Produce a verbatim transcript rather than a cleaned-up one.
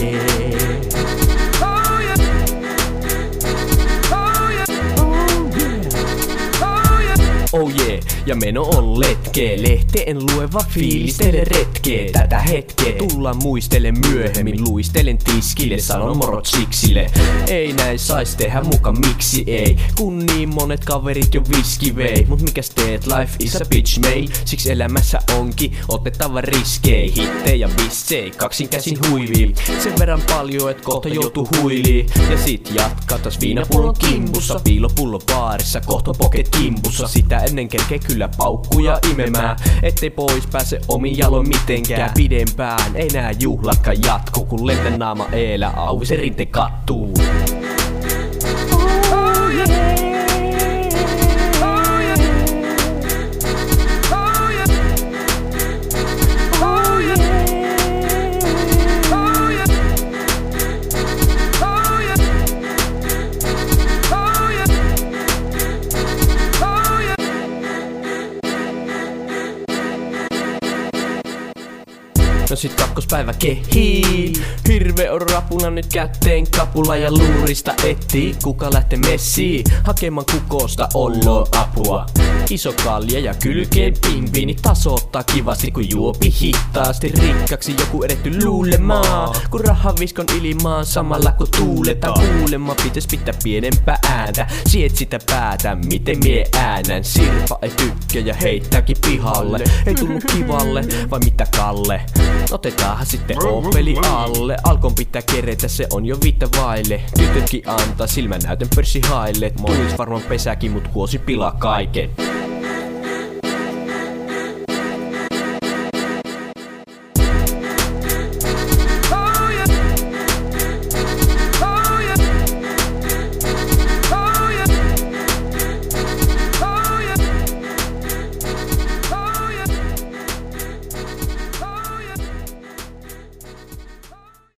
Oh yeah, ja meno on letkee. Lehteen lue vaan fiilistele retkee. Tätä hetkeä tullaan muistele myöhemmin. Luistelen tiskille, sanon morot siksille. Ei näin sais tehdä muka, miksi ei? Kun niin monet kaverit jo viski vei. Mut mikäs teet, life is a bitch made. Siksi elämässä onkin otettava riskei. Hittejä bissei, kaksin käsin huivii. Sen verran paljon, et kohta joutuu huiliin. Ja sit jatkaa taas viinapullon kimpussa. Piilopullo baarissa, kohta poket kimpussa. Sitä ennen kerkee kyllä paukkuja imemään, ettei pois pääse omin jaloin mitenkään pidempään. Ei nää juhlatkaan jatku, kun lentän naama eelä auvisen rinte kattuu. No sit kakkospäivä kehiin. Hirve on rapuna nyt kätteen kapula ja luurista etsii. Kuka lähtee messiin hakemaan kukosta olloon apua. Iso kalja ja kylkeen pimpiini tasoittaa kivasti, kun juopi hitaasti. Rikkaksi joku edetty luulemaan, kun rahan viskon ilmaan samalla kun tuuletaan. Kuulemma pitäis pitää pienempää ääntä. Siet sitä päätä, miten mie äänän. Sirpa ei tykkää ja heittääkin pihalle. Ei tullut kivalle, vai mitä Kalle? Otetaanhan sitten Opeli alle. Alkon pitää keretä, se on jo viittä vaille. Tytötkin antaa silmän näytön pörssihaille. Tulis varmaan pesäkin, mut kuosi pilaa kaiken.